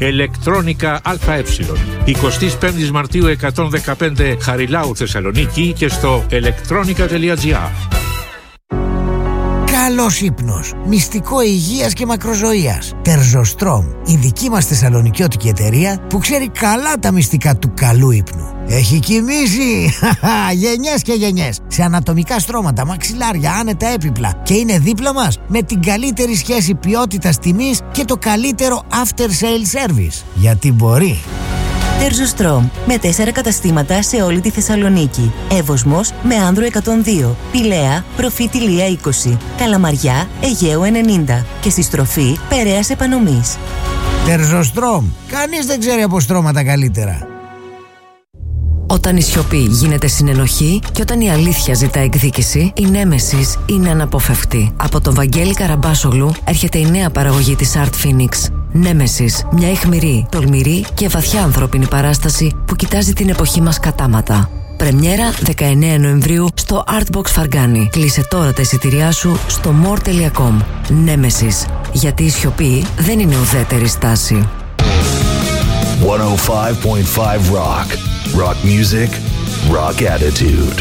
ηλεκτρόνικα ΑΕ. 25 Μαρτίου 115 Χαριλάου Θεσσαλονίκη και στο electronica.gr. Καλός ύπνος, μυστικό υγείας και μακροζωίας. Τερζοστρόμ, η δική μας θεσσαλονικιώτικη εταιρεία που ξέρει καλά τα μυστικά του καλού ύπνου. Έχει κοιμήσει γενιές και γενιές σε ανατομικά στρώματα, μαξιλάρια, άνετα έπιπλα και είναι δίπλα μας με την καλύτερη σχέση ποιότητας τιμής και το καλύτερο after sale service. Γιατί μπορεί. Τερζοστρόμ, με 4 καταστήματα σε όλη τη Θεσσαλονίκη. Εύωσμος με Άνδρο 102, Πηλαία, Προφήτηλία 20, Καλαμαριά, Αιγαίου 90 και στη στροφή Περαίας Επανομής. Τερζοστρόμ, κανείς δεν ξέρει από στρώματα καλύτερα. Όταν η σιωπή γίνεται συνενοχή και όταν η αλήθεια ζητά εκδίκηση, η Νέμεσης είναι αναποφευκτή. Από τον Βαγγέλη Καραμπάσογλου έρχεται η νέα παραγωγή της Art Phoenix. Νέμεσης, μια αιχμηρή, τολμηρή και βαθιά ανθρώπινη παράσταση που κοιτάζει την εποχή μας κατάματα. Πρεμιέρα 19 Νοεμβρίου στο Artbox Φαργκάνη. Κλείσε τώρα τα εισιτήριά σου στο more.com. Νέμεσης, γιατί η σιωπή δεν είναι ουδέτερη στάση. 105.5 Rock. Rock music, rock attitude.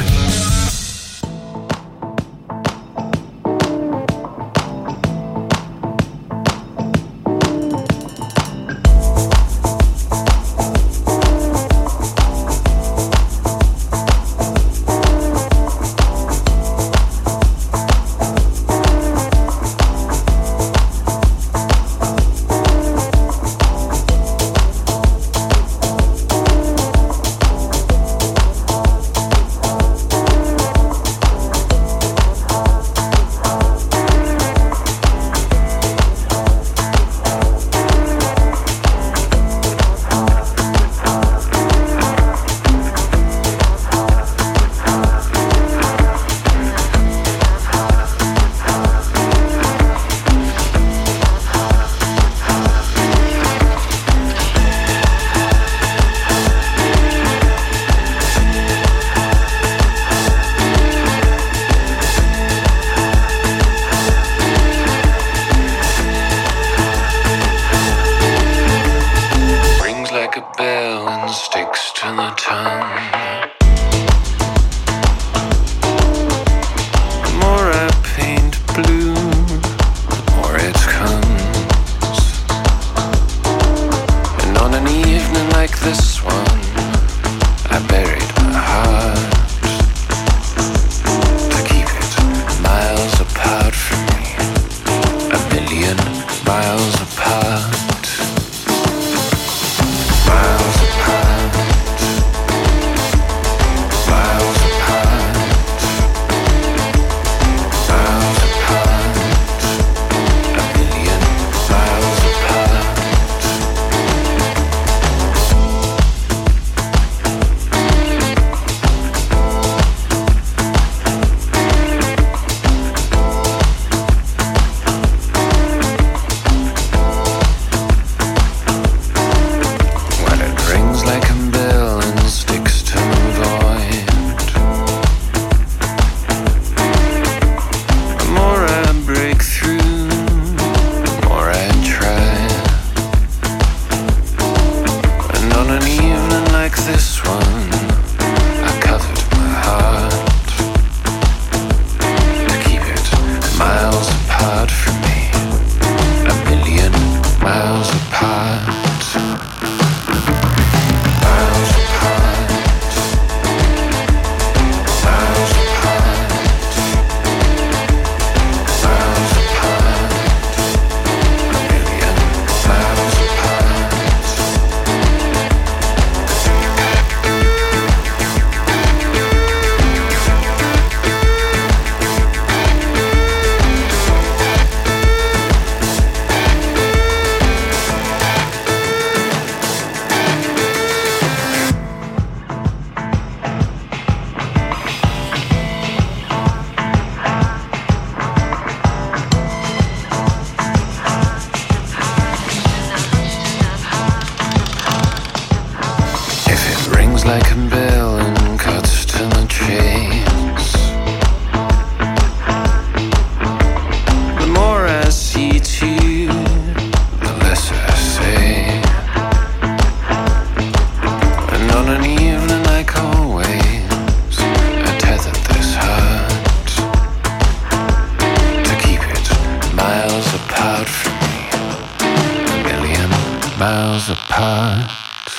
miles apart.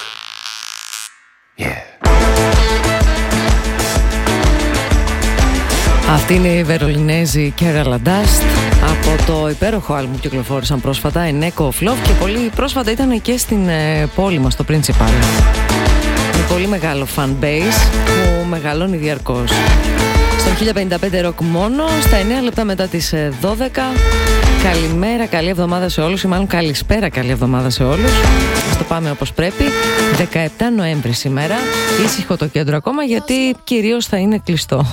Yeah. Αυτή είναι η Βερολινέζη Kerala Dust από το υπέροχο άλμπουμ που κυκλοφόρησαν πρόσφατα, η Echo of Love, και πολύ πρόσφατα ήταν και στην πόλη μας, το Principal. Με πολύ μεγάλο fan base που μεγαλώνει διαρκώς. Στον 1055 ροκ μόνο, στα 9 λεπτά μετά τις 12. Καλημέρα, καλή εβδομάδα σε όλους, ή μάλλον καλησπέρα, καλή εβδομάδα σε όλους. Ας το πάμε όπως πρέπει. 17 Νοέμβρη σήμερα, ήσυχο το κέντρο ακόμα, γιατί κυρίως θα είναι κλειστό.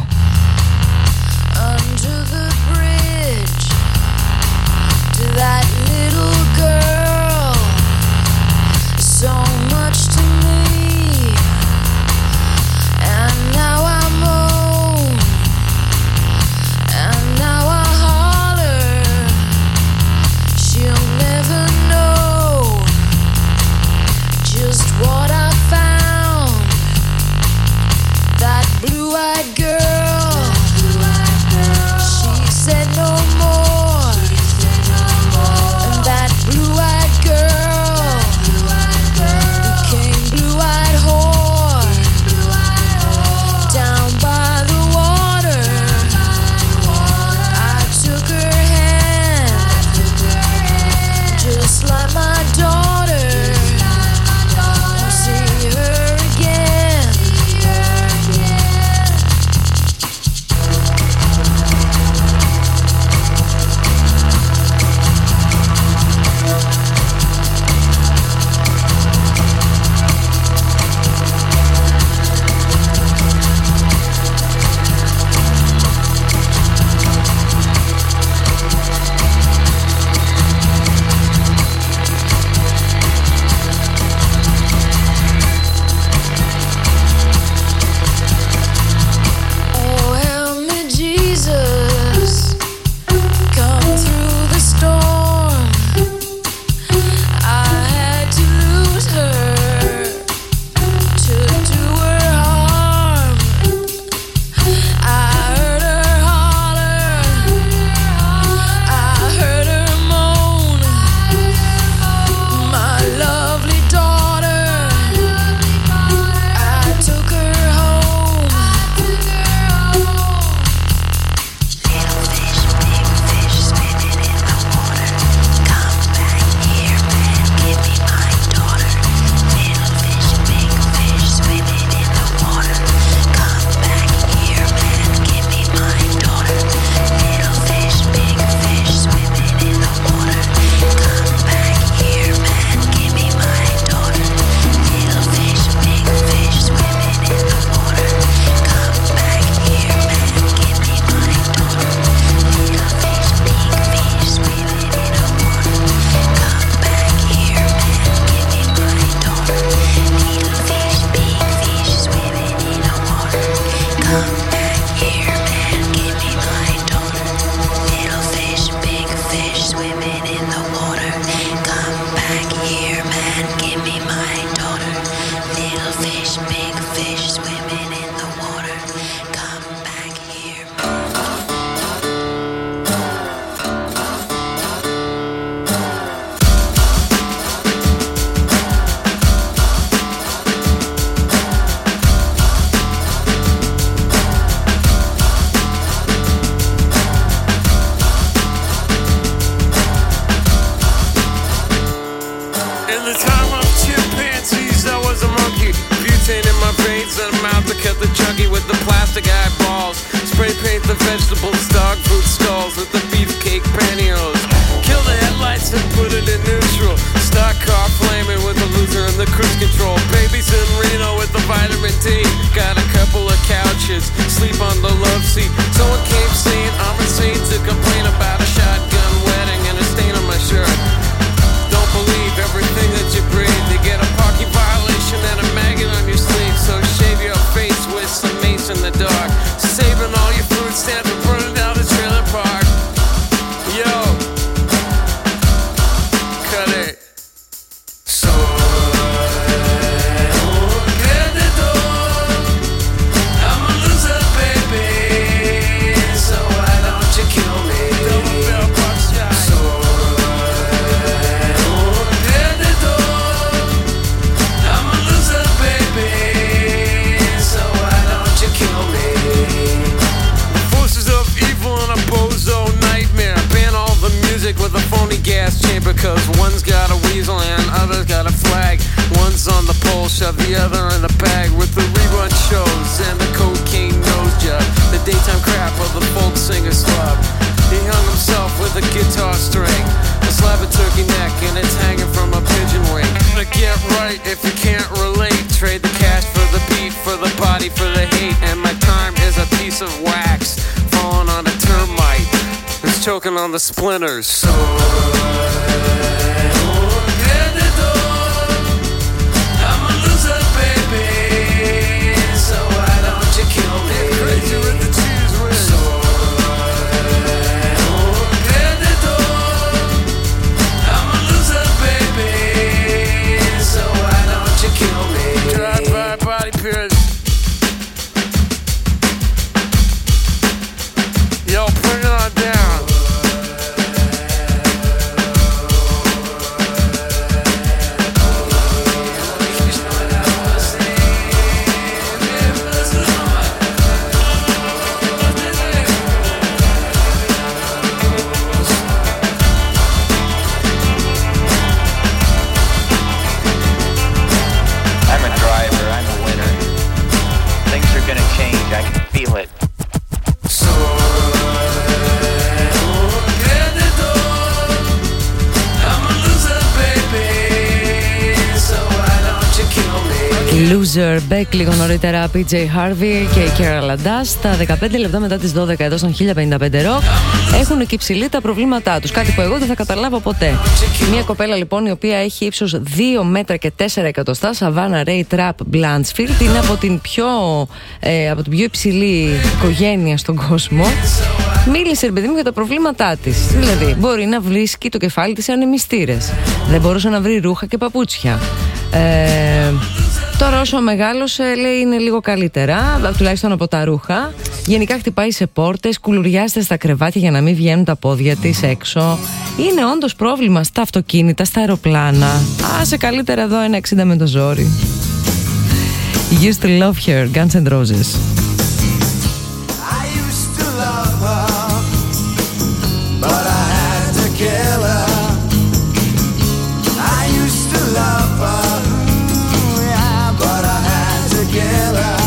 That little girl, so much to me, and now I'm home, and now I holler, she'll never know just what I found, that blue-eyed girl, she said no more. shove the other in a bag with the rerun shows and the cocaine nose job. The daytime crap of the folk singer slub. He hung himself with a guitar string, a slab of turkey neck, and it's hanging from a pigeon wing. But get right if you can't relate. Trade the cash for the beat, for the body, for the hate. And my time is a piece of wax falling on a termite who's choking on the splinters. So I'm a loser, baby. So why don't you kill me? Crazy with the cheese whiz. So I'm a loser, baby. So why don't you kill me? Drive by body pierce. Yo, bring it on down. I'm a driver, I'm a winner. Things are gonna change, I can feel it. So I'm a loser, baby. So why don't you kill me? Loser, Beck λίγο νωρίτερα, PJ Harvey και η Kerala Dust. Τα 15 λεπτά μετά τις 12 εδώ στον 1055 Rock έχουν και υψηλή τα προβλήματά τους. Κάτι που εγώ δεν θα καταλάβω ποτέ. Μια κοπέλα λοιπόν η οποία έχει ύψος 2 μέτρα και 4 εκατοστά, Savannah Ray Trapp Blanchfield, είναι από την πιο υψηλή οικογένεια στον κόσμο. Μίλησε ρε παιδί μου για τα προβλήματά της. Δηλαδή μπορεί να βρίσκει το κεφάλι της σε ανεμιστήρες. Δεν μπορούσε να βρει ρούχα και παπούτσια. Τώρα όσο μεγάλωσε λέει είναι λίγο καλύτερα, τουλάχιστον από τα ρούχα. Γενικά χτυπάει σε πόρτες, κουλουριάζεται στα κρεβάτια για να μην βγαίνουν τα πόδια της έξω. Είναι όντως πρόβλημα στα αυτοκίνητα, στα αεροπλάνα. Άσε καλύτερα εδώ ένα 60 με το ζόρι. Used to love her, Guns N' Roses. I used to love her, but I had to kill her. I used to love her, yeah, but I had to kill her.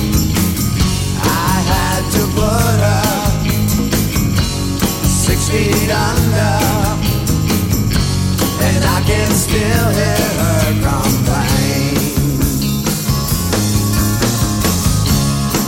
I had to put her 6 feet under, and I can still hear her complain.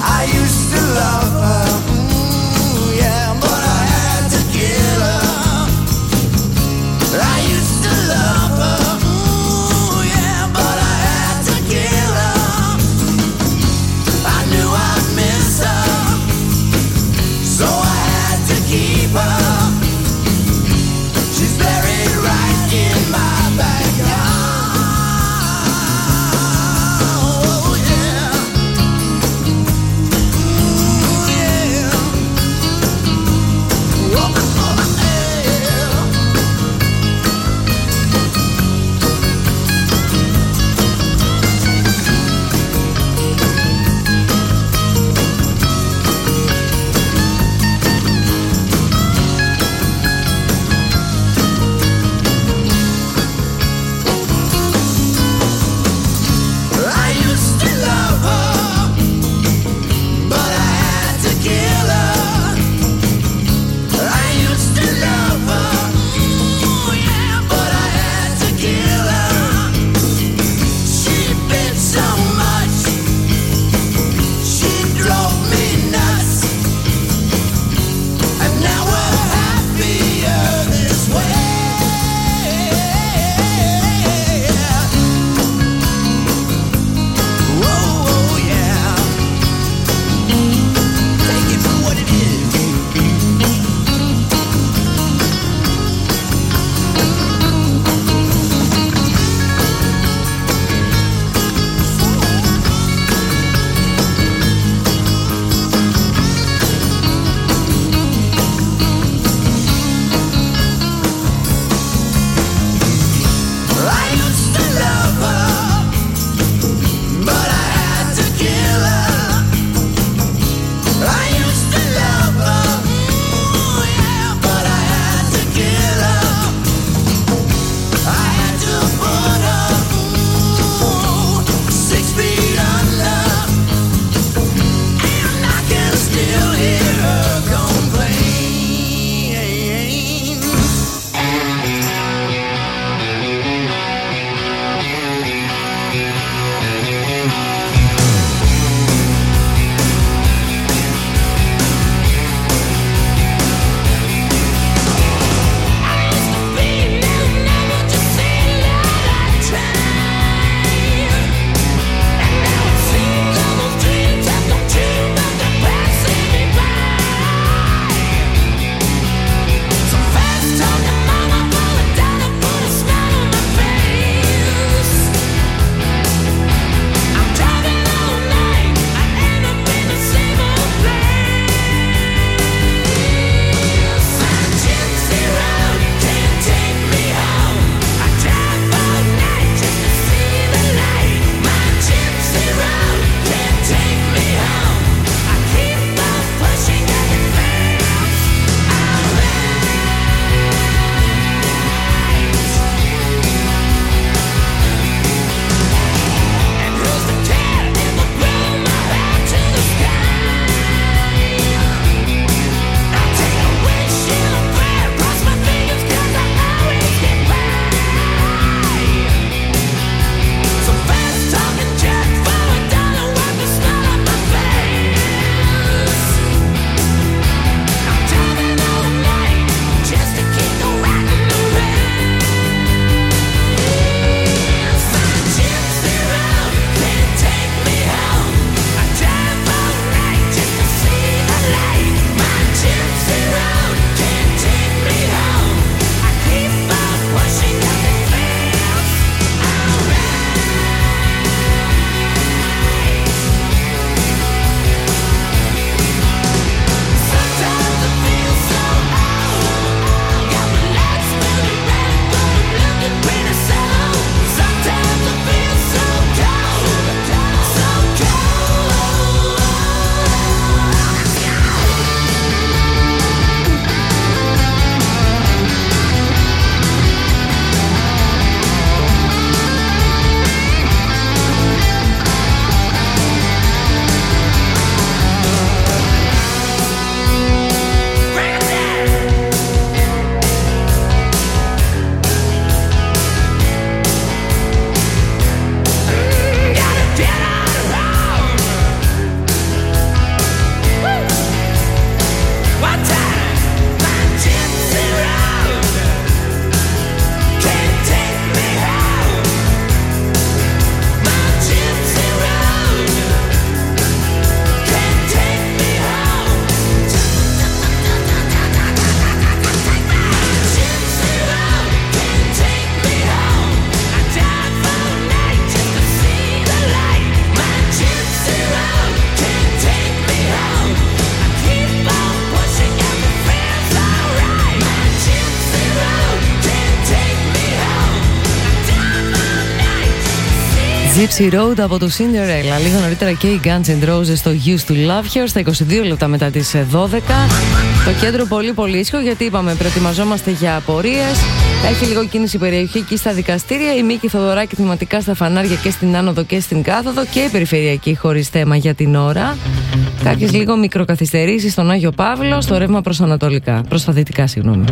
Gypsy Road από το Cinderella. Λίγο νωρίτερα και οι Guns N' Roses στο Used to Love Her στα 22 λεπτά μετά τις 12. Το κέντρο πολύ ήσυχο, γιατί είπαμε προετοιμαζόμαστε για απορίες. Έχει λίγο κίνηση περιοχή εκεί στα δικαστήρια. Η Μίκη Θοδωράκη θυματικά στα φανάρια και στην άνοδο και στην κάθοδο, και η περιφερειακή χωρίς θέμα για την ώρα. Κάποιες λίγο μικροκαθυστερήσεις στον Άγιο Παύλο, στο ρεύμα προς ανατολικά, προς τα δυτικά, συγγνώμη.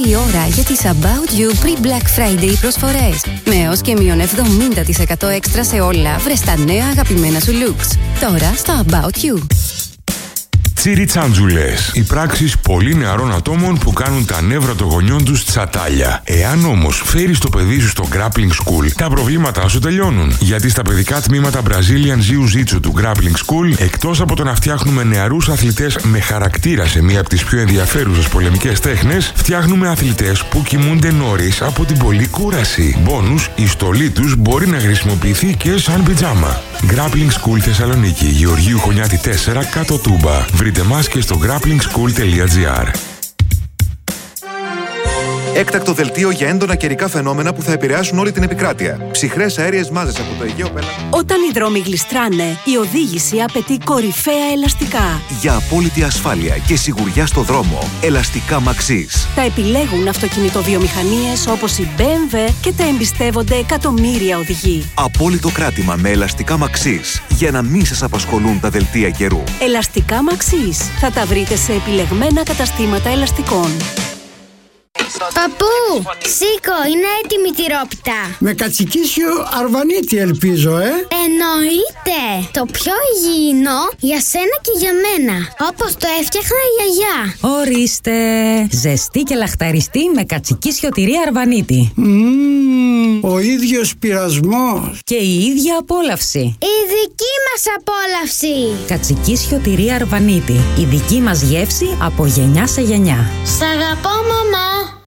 η ώρα για τις About You Pre-Black Friday προσφορές. Με έως και μείον 70% έξτρα σε όλα, βρες τα νέα αγαπημένα σου looks. Τώρα στο About You. Τσιριτσάντζουλες. Οι πράξεις πολύ νεαρών ατόμων που κάνουν τα νεύρα των γονιών τους τσατάλια. Εάν όμως φέρεις το παιδί σου στο Grappling School, τα προβλήματά σου τελειώνουν. Γιατί στα παιδικά τμήματα Brazilian Jiu-Jitsu του Grappling School, εκτός από το να φτιάχνουμε νεαρούς αθλητές με χαρακτήρα σε μία από τις πιο ενδιαφέρουσες πολεμικές τέχνες, φτιάχνουμε αθλητές που κοιμούνται νωρίς από την πολλή κούραση. Μπόνους, η στολή τους μπορεί να χρησιμοποιηθεί και σαν πιτζάμα. Grappling School Θεσσαλονίκη, Γεωργίου Χωνιάτη 4, κάτω Τούμπα. Βρείτε μας και στο grapplingschool.gr. Έκτακτο δελτίο για έντονα καιρικά φαινόμενα που θα επηρεάσουν όλη την επικράτεια. Ψυχρές αέριες μάζες από το Αιγαίο πέλαγος. Όταν οι δρόμοι γλιστράνε, η οδήγηση απαιτεί κορυφαία ελαστικά. Για απόλυτη ασφάλεια και σιγουριά στο δρόμο, ελαστικά Maxis. Τα επιλέγουν αυτοκινητοβιομηχανίες όπως η BMW και τα εμπιστεύονται εκατομμύρια οδηγοί. Απόλυτο κράτημα με ελαστικά Maxis για να μην σας απασχολούν τα δελτία καιρού. Ελαστικά Maxis. Θα τα βρείτε σε επιλεγμένα καταστήματα ελαστικών. Παππού, σήκω, είναι έτοιμη τη τυρόπιτα. Με κατσικίσιο αρβανίτη ελπίζω, Εννοείται. Το πιο υγιεινό για σένα και για μένα. Όπως το έφτιαχνα η γιαγιά. Ορίστε. Ζεστή και λαχταριστή με κατσικίσιο τυρί αρβανίτη. Ο ίδιος πειρασμός. Και η ίδια απόλαυση. Η δική μας απόλαυση. Κατσικίσιο τυρί αρβανίτη. Η δική μας γεύση από γενιά σε γενιά. Σ' αγαπώ, μαμά.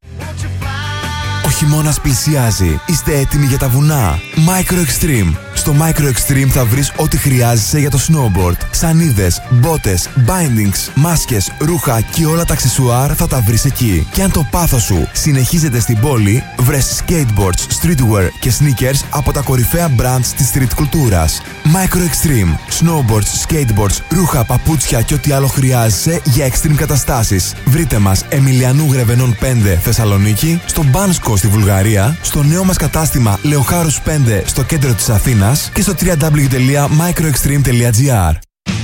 Ο χειμώνας πλησιάζει. Είστε έτοιμοι για τα βουνά? Micro Extreme. Στο Micro Extreme θα βρεις ό,τι χρειάζεσαι για το snowboard. Σανίδες, μπότες, bindings, μάσκες, ρούχα και όλα τα αξεσουάρ θα τα βρεις εκεί. Και αν το πάθος σου συνεχίζεται στην πόλη, βρες skateboards, streetwear και sneakers από τα κορυφαία brands της street κουλτούρας. Micro Extreme. Snowboards, skateboards, ρούχα, παπούτσια και ό,τι άλλο χρειάζεσαι για extreme καταστάσεις. Βρείτε μας Εμιλιανού Γρεβενών 5 Θεσσαλονίκη, στο Μπάνσκο στη Βουλγαρία, στο νέο μας κατάστημα Λεοχάρους 5 στο κέντρο της Αθήνας και στο www.microextreme.gr.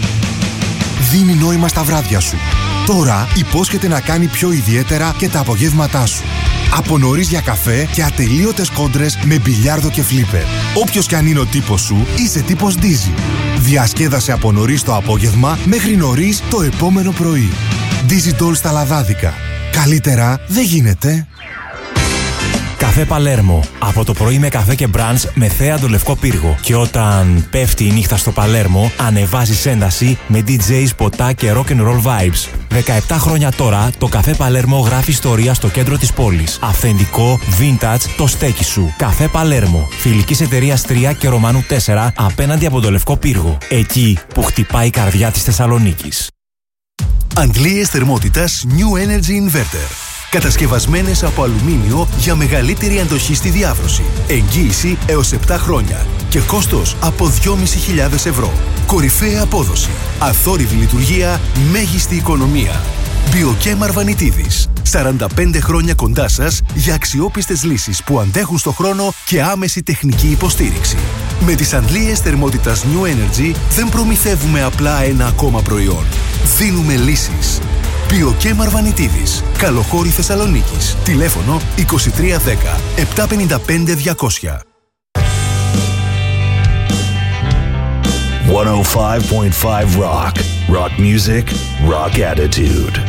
Δίνει νόημα στα βράδια σου. Τώρα υπόσχεται να κάνει πιο ιδιαίτερα και τα απογεύματά σου. Από νωρίς για καφέ και ατελείωτες κόντρες με μπιλιάρδο και φλίπερ. Όποιος κι αν είναι ο τύπος σου, είσαι τύπος Dizzy. Διασκέδασε από νωρίς το απόγευμα μέχρι νωρίς το επόμενο πρωί. Dizzy Doll στα λαδάδικα. Καλύτερα δεν γίνεται. Καφέ Παλέρμο. Από το πρωί με καφέ και μπραντς με θέα το Λευκό Πύργο. Και όταν πέφτει η νύχτα στο Παλέρμο, ανεβάζεις ένταση με DJs, ποτά και rock'n'roll vibes. 17 χρόνια τώρα, το Καφέ Παλέρμο γράφει ιστορία στο κέντρο της πόλης. Αυθεντικό, vintage, το στέκι σου. Καφέ Παλέρμο. Φιλικής εταιρείας 3 και Ρωμανού 4 απέναντι από το Λευκό Πύργο. Εκεί που χτυπάει η καρδιά της Θεσσαλονίκης. Αντλίες θερμότητας New Energy Inverter. Κατασκευασμένες από αλουμίνιο για μεγαλύτερη αντοχή στη διάβρωση. Εγγύηση έως 7 χρόνια. Και κόστος από 2.500 ευρώ. Κορυφαία απόδοση. Αθόρυβη λειτουργία. Μέγιστη οικονομία. Biochem Αρβανιτίδης. 45 χρόνια κοντά σας για αξιόπιστες λύσεις που αντέχουν στο χρόνο και άμεση τεχνική υποστήριξη. Με τις αντλίες θερμότητας New Energy δεν προμηθεύουμε απλά ένα ακόμα προϊόν. Δίνουμε λύσεις. Biochem Αρβανιτίδης. Καλοχώρη Θεσσαλονίκης. Τηλέφωνο 2310 755 200. 105.5 Rock. Rock music, rock attitude.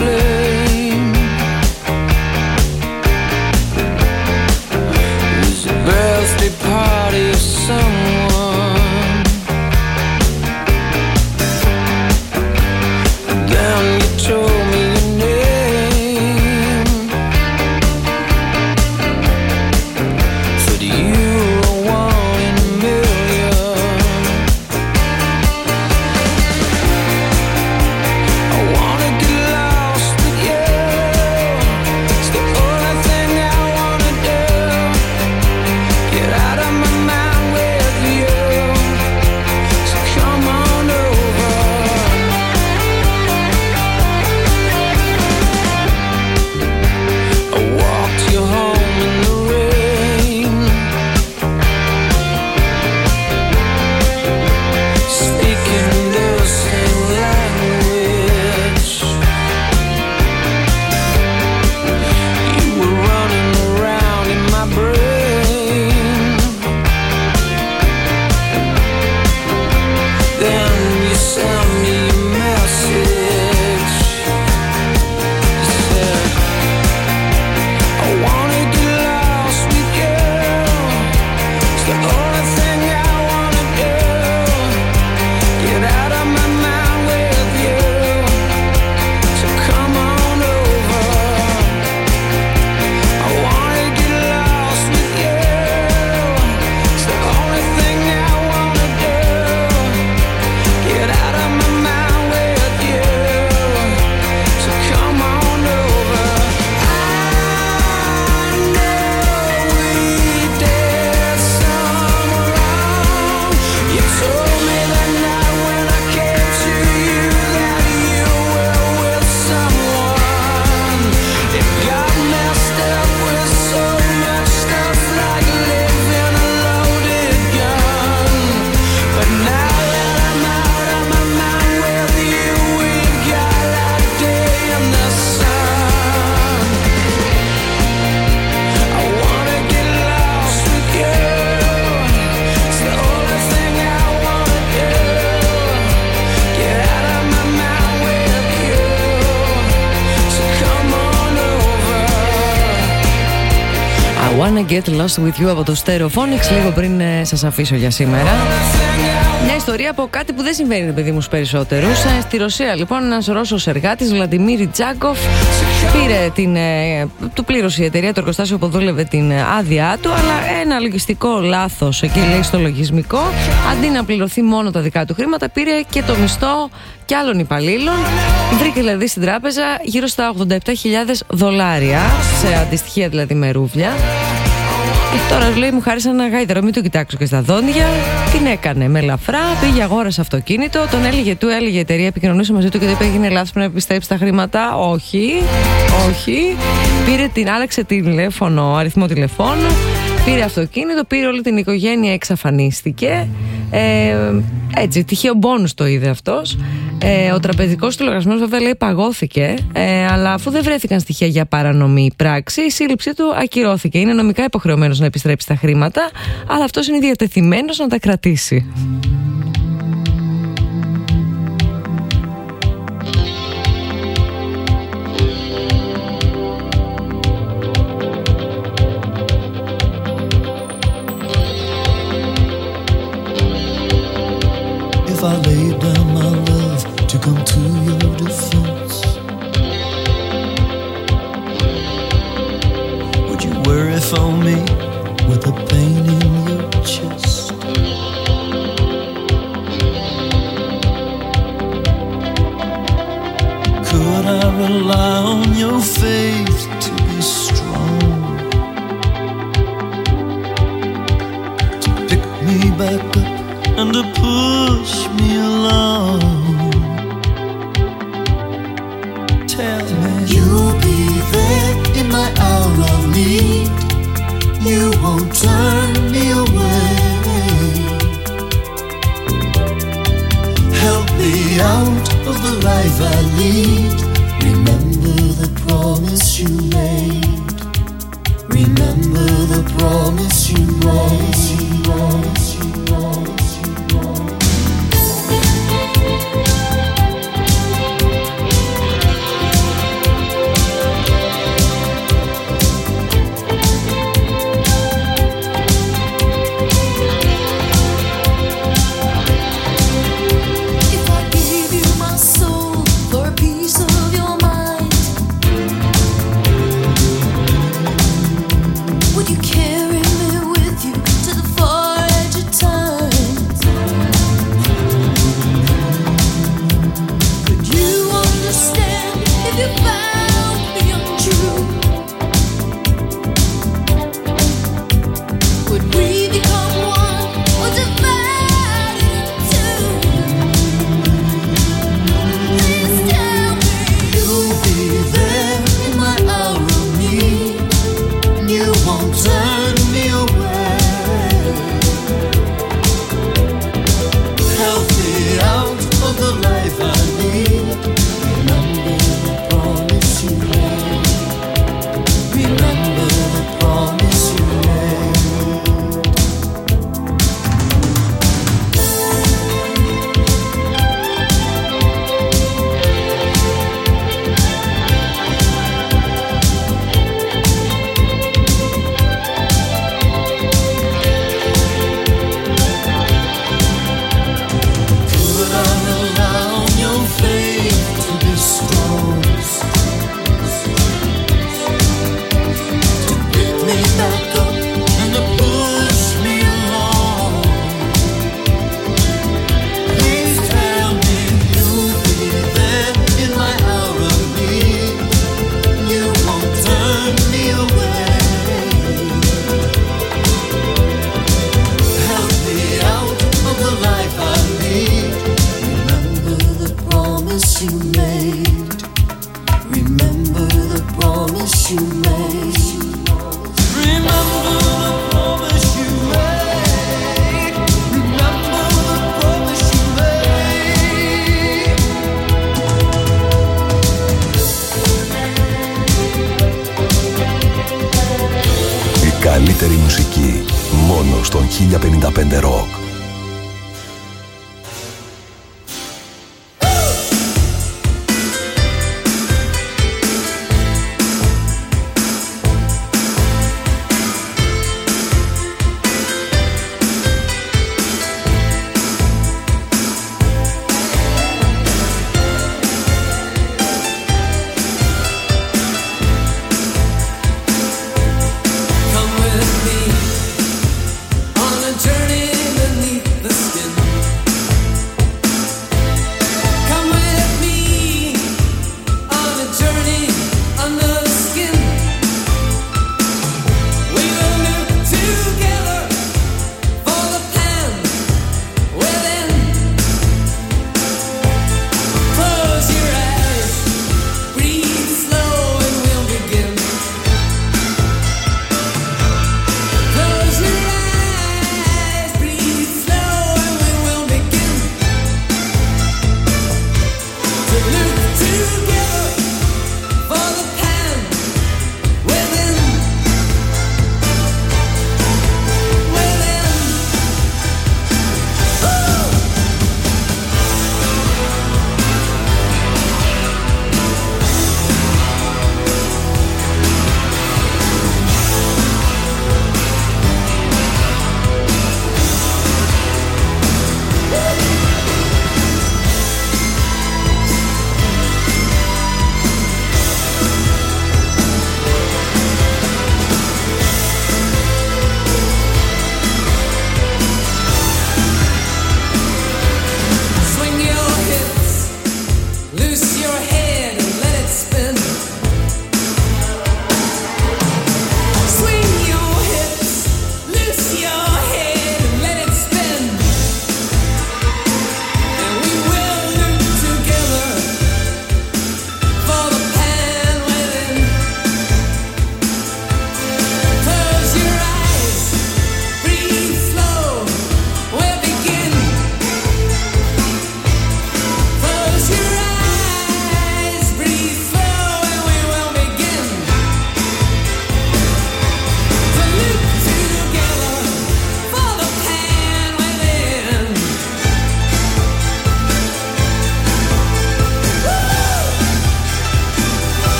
Was I wanna get lost with you από το Stereophonics, λίγο πριν σας αφήσω για σήμερα. Μια ιστορία από κάτι που δεν συμβαίνει, παιδί μου, στους περισσότερους. Στη Ρωσία, λοιπόν, ένας Ρώσος εργάτης, Βλαντιμίρ Τζάκοφ, του πλήρωσε η εταιρεία, το εργοστάσιο που δούλευε, την άδειά του, αλλά ένα λογιστικό λάθος εκεί, λέει, στο λογισμικό. Αντί να πληρωθεί μόνο τα δικά του χρήματα, πήρε και το μισθό και άλλων υπαλλήλων. Βρήκε δηλαδή στην τράπεζα γύρω στα $87,000, σε αντιστοιχεία δηλαδή με ρούβλια. Τώρα λέει, μου χάρισαν ένα γάιδαρο, μην το κοιτάξω και στα δόντια. Την έκανε με ελαφρά, πήγε, αγόρασε αυτοκίνητο. Τον έλεγε η εταιρεία, επικοινωνούσε μαζί του και δεν είπε, έγινε λάθος, πρέπει να επιστρέψει τα χρήματα. Όχι. Άλλαξε αριθμό τηλεφώνου. Πήρε αυτοκίνητο, πήρε όλη την οικογένεια, εξαφανίστηκε. Έτσι, τυχαίο μπόνους το είδε αυτός. Ο τραπεζικός του λογαριασμός, βέβαια, λέει, παγώθηκε, αλλά αφού δεν βρέθηκαν στοιχεία για παρανομή πράξη, η σύλληψή του ακυρώθηκε. Είναι νομικά υποχρεωμένος να επιστρέψει τα χρήματα, αλλά αυτός είναι διατεθειμένος να τα κρατήσει. If I laid down my love to come to your defense, would you worry for me with the pain in your chest? Could I rely on your faith to be strong, to pick me back up and to push me along? Tell me you'll be there in my hour of need. You won't turn me away. Help me out of the life I lead. Remember the promise you made. Remember the promise you made. καλύτερη μουσική μόνο στον 1055 Rock.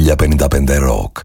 1055 Rock.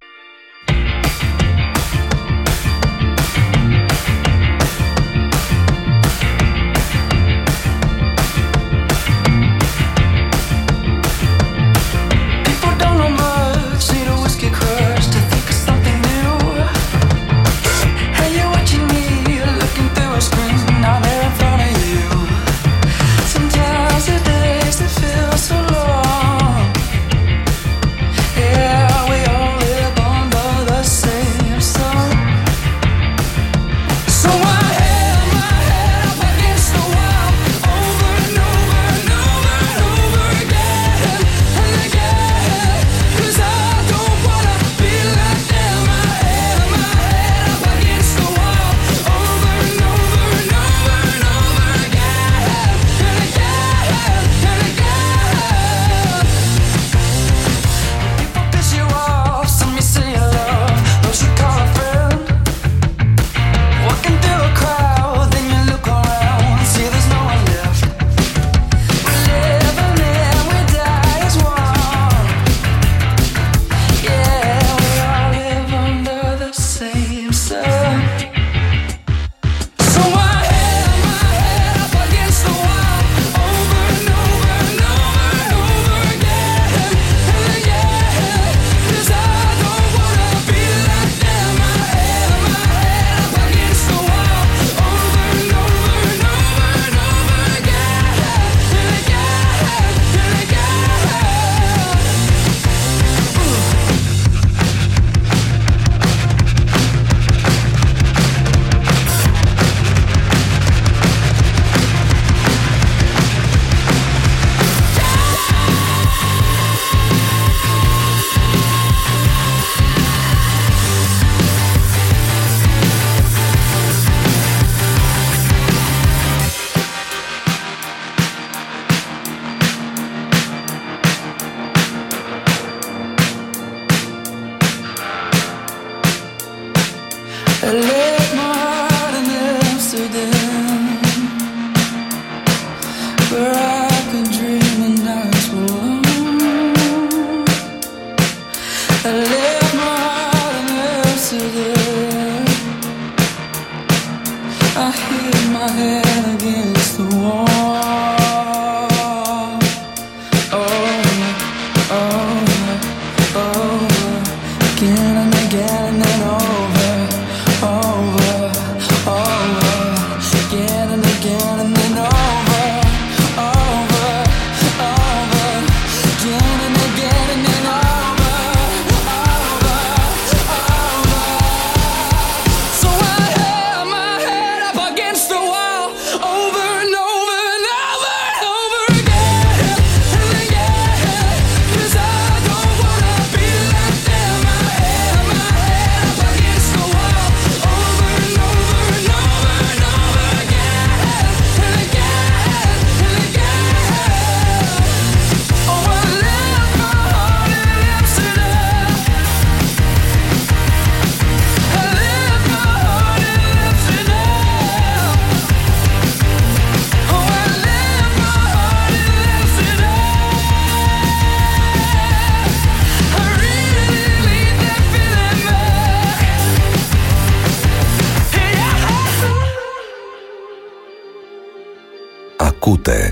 Ακούτε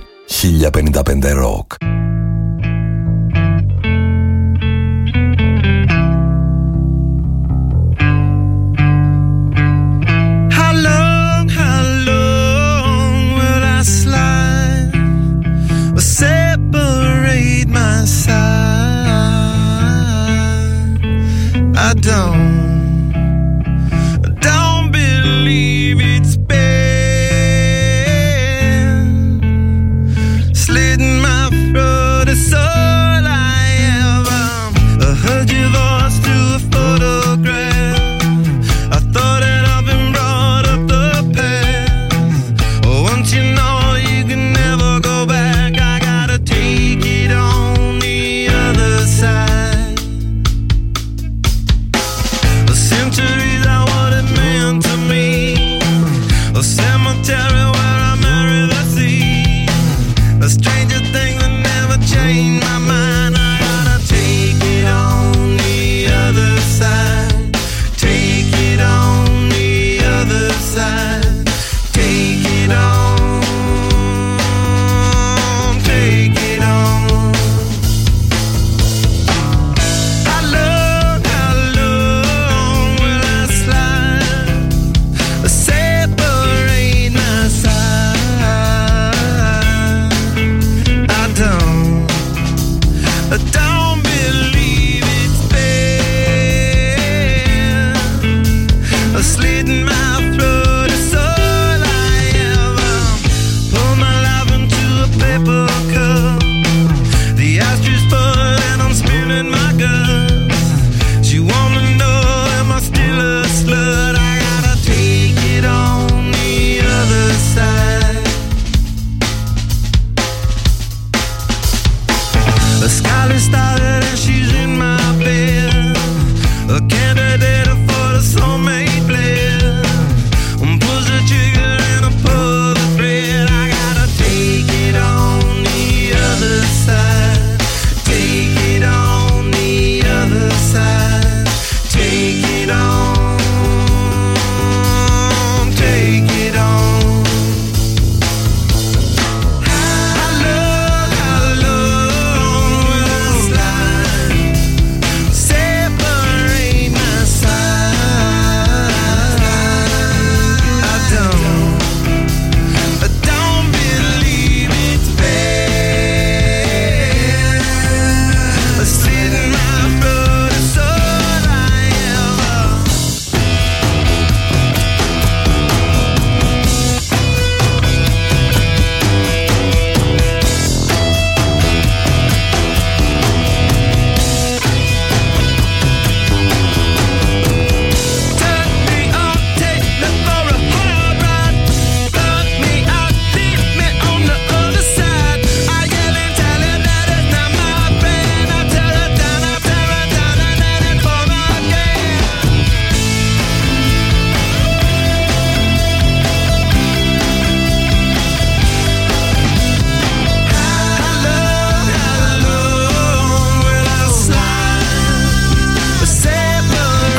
1055 Rock. Don't believe it's been slitting my throat. It's all I ever heard your voice through a photograph. I thought that I've been brought up the past. Once you know you can never go back, I gotta take it on the other side. Centuries are what it meant to me.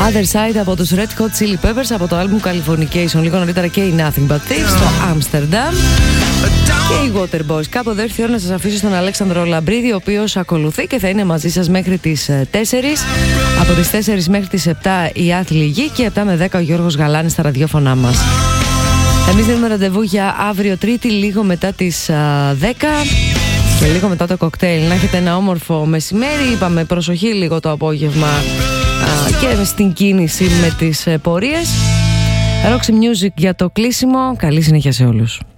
Other Side από τους Red Hot Chili Peppers από το album Californication. Λίγο νωρίτερα και η Nothing But Thieves στο Amsterdam. Και οι Waterboys. Κάπου εδώ ήρθε η ώρα να σας αφήσω στον Αλέξανδρο Λαμπρίδη, ο οποίος ακολουθεί και θα είναι μαζί σας μέχρι τις 4. Από τις 4 μέχρι τις 7 η Άθλη Γη και 7 με 10 ο Γιώργος Γαλάνης στα ραδιόφωνά μας. Εμείς δίνουμε ραντεβού για αύριο Τρίτη, λίγο μετά τις 10 και λίγο μετά το κοκτέιλ. Να έχετε ένα όμορφο μεσημέρι. Είπαμε προσοχή λίγο το απόγευμα και στην κίνηση με τις πορείες. Roxy Music για το κλείσιμο. Καλή συνέχεια σε όλους.